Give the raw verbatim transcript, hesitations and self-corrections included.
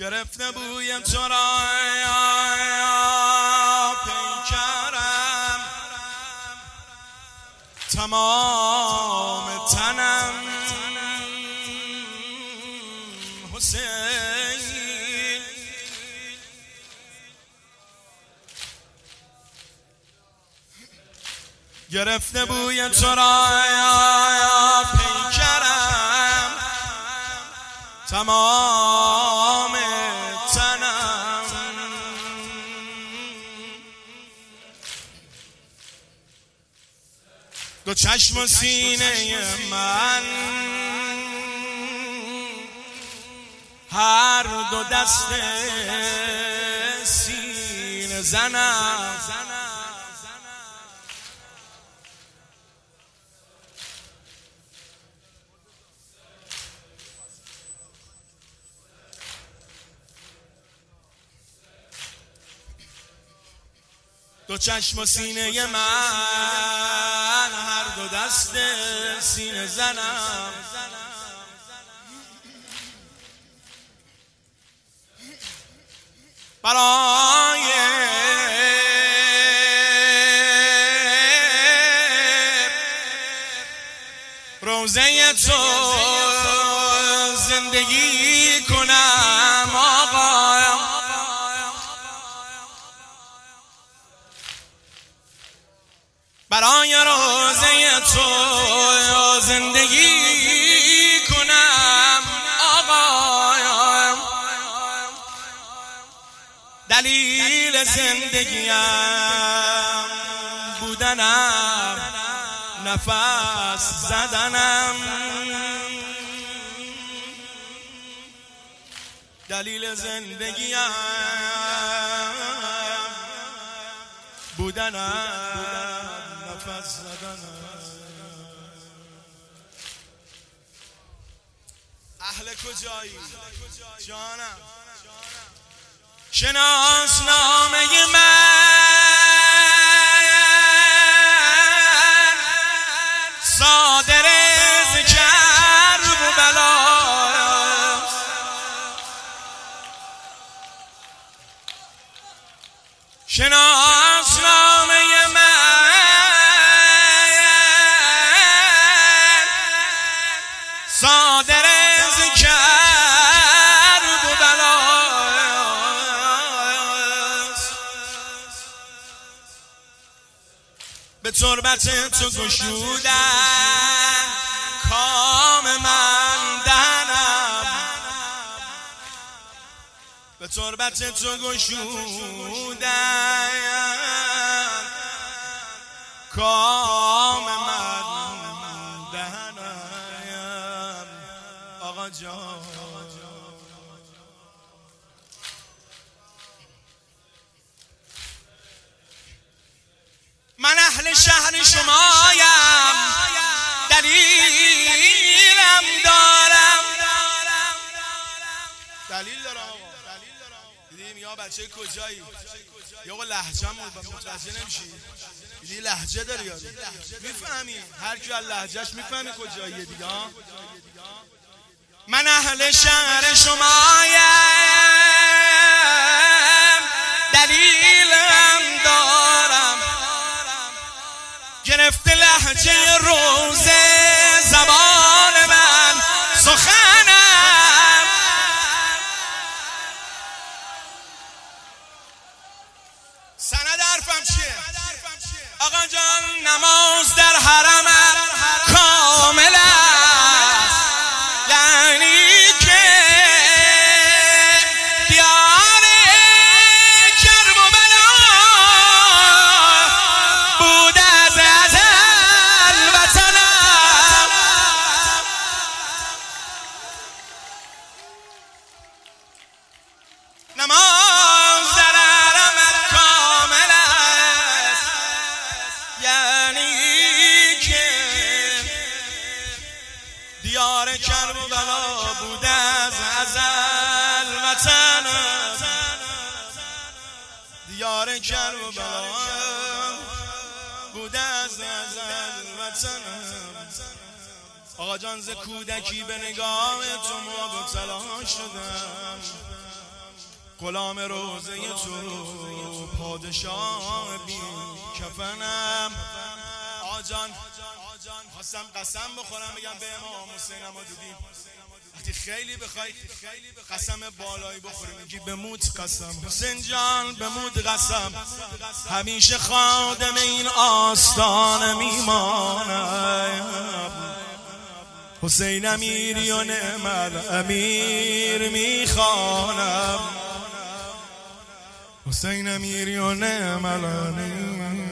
گرفته بوی تو را پیکرم، تمام تنم حسین. گرفته بوی تو را پیکرم، تمام تنم دو چشم و سینه من، هر دو دست سینه زنم. دو چشم و سینه من، هر دو دست سینه زنم. برای روضه تو زندگی کنم آقا، برای روضه تو زندگی کنم آقا. دلیل زندگیم بودنم، نفس زدنم. دلیل زندگیم بودنم، نفس زدنم. اهل کجایی جانم؟ شناس نامه من، صادر از کرب و بلاست. شناس نامه من، صادر از کرب و بلاست. به تربت تو گشودن کام من دهنم، به تربت تو گشودن کام من دهنم آقا جان. من اهل شهر شمایم، دلیلم دارم. دلیل دارم آقا. دیدیم یا بچه کجایی؟ یا آقا لهجه‌مون متوجه نمیشی؟ دیدی لهجه داری یا میفهمی؟ هر کی از لهجهش میفهمی کجاییه دیگه. من اهل شهر شمایم، دلیلم دارم. گرفته لهجه روزه زبان من سخنم. سند حرفم چیه؟ آقا جان نماز در حرمم کامل است، یعنی که دیار کرب و بلا بود از ازل وطنم. نماز در حرمت کامل است، یعنی که دیار کرب و بلا بود از ازل وطنم. دیار کرب و بلا بود از ازل وطنم. آقا جان ز کودکی به نگاه تو مبتلا شدم، غلام روزه تو پادشاه بی کفنم. آجان خواستم قسم بخورم بگم به امام حسین اما دیدیم وقتی خیلی بخوای قسم بالایی بخوری میگی بموت قسم. حسین جان بموت قسم، همیشه خادم این آستان میمانم. حسین امیری و نعم الامیر میخوانم. حسین امیری و نعم الامیر